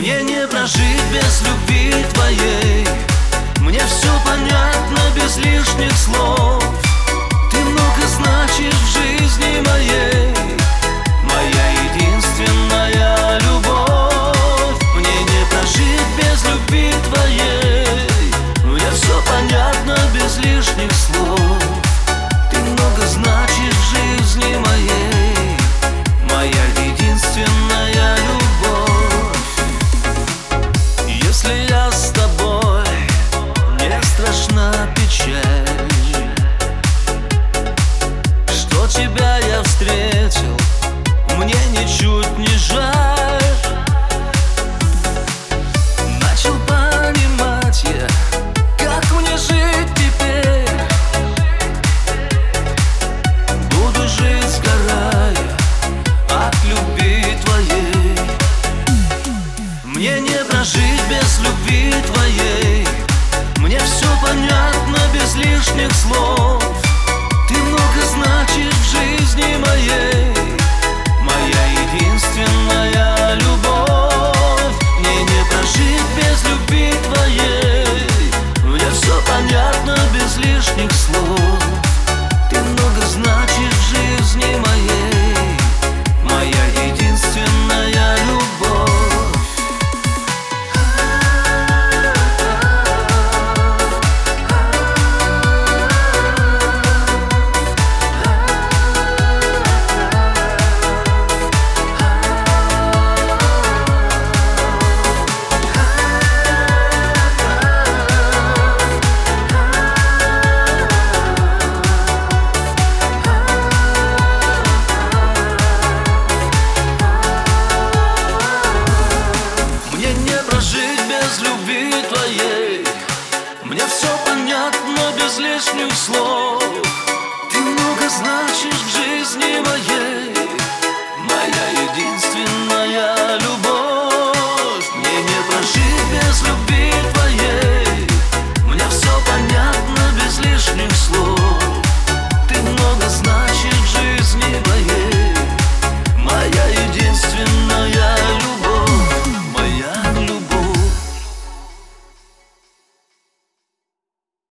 Мне не прожить без любви твоей. Мне все понятно без лишних слов. Ты много значишь в жизни моей, моя единственная любовь. Мне не прожить без любви твоей. Мне все понятно без лишних слов. Ты много значишь в жизни моей, моя единственная любовь. Если я с тобой, не страшна печаль, что тебя я встретил, мне ничуть не жаль. Начал понимать я, как мне жить теперь. Буду жить, сгорая от любви твоей. Мне не прожить без любви твоей. Мне все понятно без лишних слов.